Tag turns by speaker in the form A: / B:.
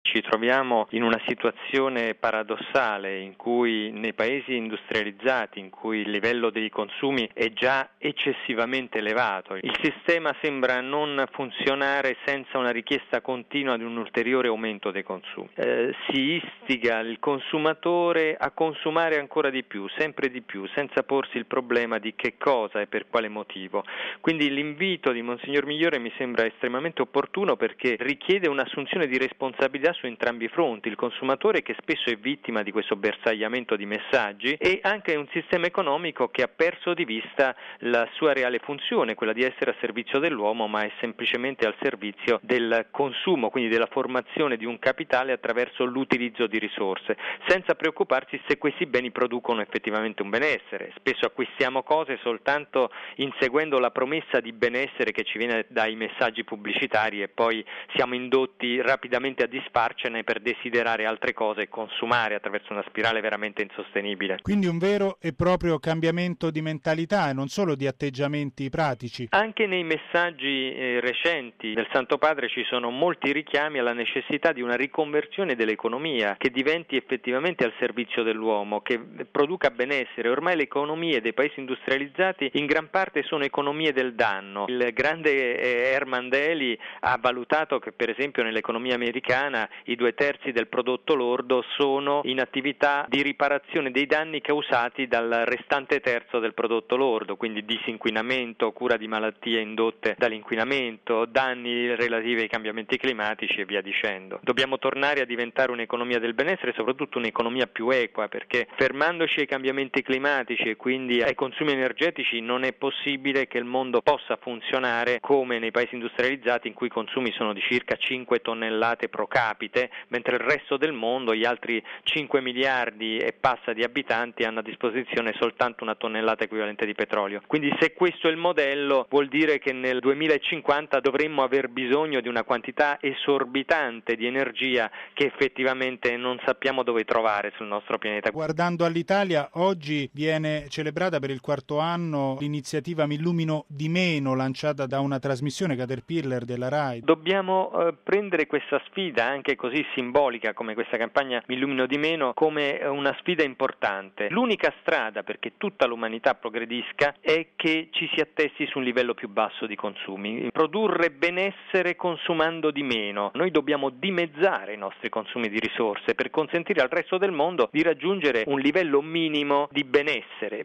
A: Ci troviamo in una situazione paradossale in cui nei paesi industrializzati, in cui il livello dei consumi è già eccessivamente elevato, il sistema sembra non funzionare senza una richiesta continua di un ulteriore aumento dei consumi. Si istiga il consumatore a consumare ancora di più, sempre di più, senza porsi il problema di che cosa e per quale motivo. Quindi l'invito di Monsignor Migliore mi sembra estremamente opportuno perché richiede un'assunzione di responsabilità su entrambi i fronti, il consumatore che spesso è vittima di questo bersagliamento di messaggi e anche un sistema economico che ha perso di vista la sua reale funzione, quella di essere a servizio dell'uomo, ma è semplicemente al servizio del consumo, quindi della formazione di un capitale attraverso l'utilizzo di risorse, senza preoccuparsi se questi beni producono effettivamente un benessere. Spesso acquistiamo cose soltanto inseguendo la promessa di benessere che ci viene dai messaggi pubblicitari e poi siamo indotti rapidamente a disfarcene per desiderare altre cose e consumare attraverso una spirale veramente insostenibile.
B: Quindi un vero e proprio cambiamento di mentalità e non solo di atteggiamenti pratici.
A: Anche nei messaggi recenti del Santo Padre ci sono molti richiami alla necessità di una riconversione dell'economia che diventi effettivamente al servizio dell'uomo, che produca benessere. Ormai le economie dei paesi industrializzati in gran parte sono economie del danno. Il grande Herman Daly ha valutato che per esempio nell'economia americana i 2/3 del prodotto lordo sono in attività di riparazione dei danni causati dal restante terzo del prodotto lordo, quindi disinquinamento, cura di malattie indotte dall'inquinamento, danni relativi ai cambiamenti climatici e via dicendo. Dobbiamo tornare a diventare un'economia del benessere, soprattutto un'economia più equa, perché fermandoci ai cambiamenti climatici e quindi ai consumi energetici non è possibile che il mondo possa funzionare come nei paesi industrializzati in cui i consumi sono di circa 5 tonnellate pro capite, mentre il resto del mondo, gli altri 5 miliardi e passa di abitanti, hanno a disposizione soltanto una tonnellata equivalente di petrolio. Quindi se questo è il modello, vuol dire che nel 2050 dovremmo aver bisogno di una quantità esorbitante di energia che effettivamente non sappiamo dove trovare sul nostro pianeta.
B: Guardando all'Italia, oggi viene celebrata per il 4º anno l'iniziativa Mi illumino di meno, lanciata da una trasmissione Caterpillar della RAI.
A: Dobbiamo prendere questa sfida, anche così simbolica come questa campagna Mi illumino di meno, come una sfida importante. L'unica strada perché tutta l'umanità progredisca è che ci si attesti su un livello più basso di consumi. Produrre benessere consumando di meno. Noi dobbiamo dimezzare i nostri consumi di risorse per consentire al resto del mondo di raggiungere un livello minimo di benessere.